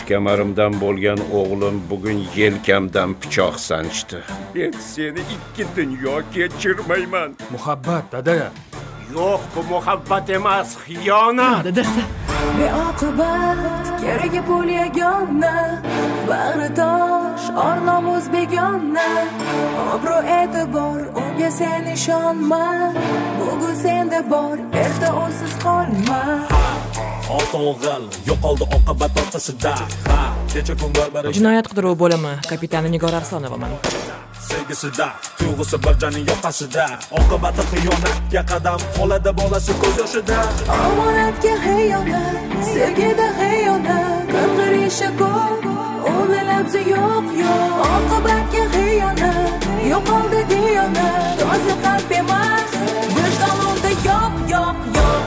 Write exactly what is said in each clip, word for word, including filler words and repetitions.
kamarimdan bo'lgan o'g'lim bugun yelkamdan pichoq sanchdi. Men seni ikki dunyo kechirmayman. Muhabbat, dada. Yo'q, bu muhabbat emas, xiyonat. Dadasi. Beoqibat, keragi pul yagona, bag'ri tosh, or-nomus begona. Obro' e'tibor, unga sen ishonma. Bugun senda bor, erta o'siz qolma. O'g'il, yo'qoldi oqibat orqasida. Kecha kun barbara. Jinoyat qidiruv bo'limi kapitani Nigora Arsonovaman. Sevgisida, tuyg'usi barjaning yoqasida. Oqibati xiyonatga qadam oladi bolasi ko'z yoshida. Omonatga xiyonat, sevgida xiyonat, qing'irishi ko'p, uni labzi yo'q yo'q. Oqibatga xiyonat, yo'qoldi diyonat, toza qalb emas, vijdonimda yo'q yo'q yo'q.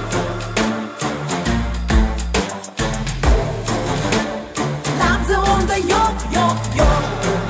Labzi onda yo'q yo'q yo'q.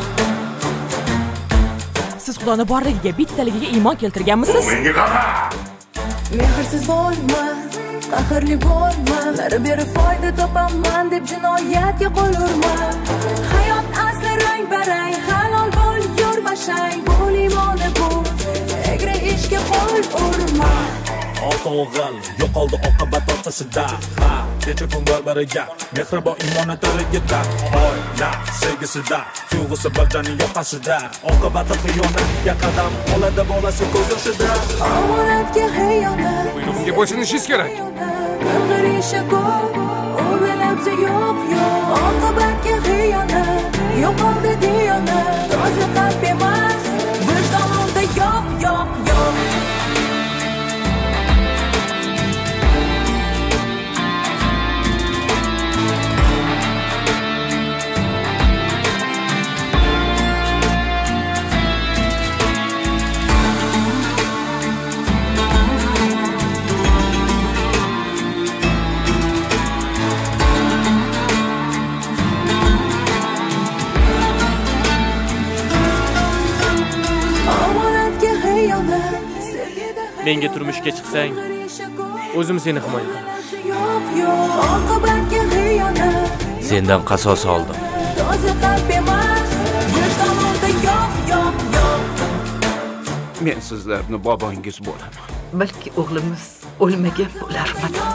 Siz Xudoni borligiga, bittaligiga iymon keltirganmisiz? Menga qara. Mehrsiz bo'lma, qahrli bo'lma, lar berib foyda topaman deb jinoyatga qo'l urma. Hayot asli rang barang, halol bo'l, yurma shang, bo'l imoni bo'l, egri ishga qo'l urma. O'g'il, yo'qoldi oqibat orqasida. Kecha kun barbariga, mehribon imoni tirigida. Oila sevgisida, tuyg'usi barjaning yoqasida. Oqibati xiyonatga qadam oladi bolasi ko'z yoshida. Omonatga xiyonat, Buyrug'imga bo'ysunishingiz kerak. qing'irishi ko'p, uni labzi yo'q yo'q. Oqibatga xiyonat, yo'qoldi diyonat, toza qalb emas, vijdonimda yo'q yo'q yo'q. Menga turmushga chiqsang, o'zim seni himoya qilaman. Yo'q yo'q, oqibatga xiyonat. Sendan qasos oldim. Toza qalb emas, vijdonimda yo'q yo'q yo'q. Men sizlarni bobongiz bo'laman. Balki o'g'limiz o'lmagan bo'larmidi.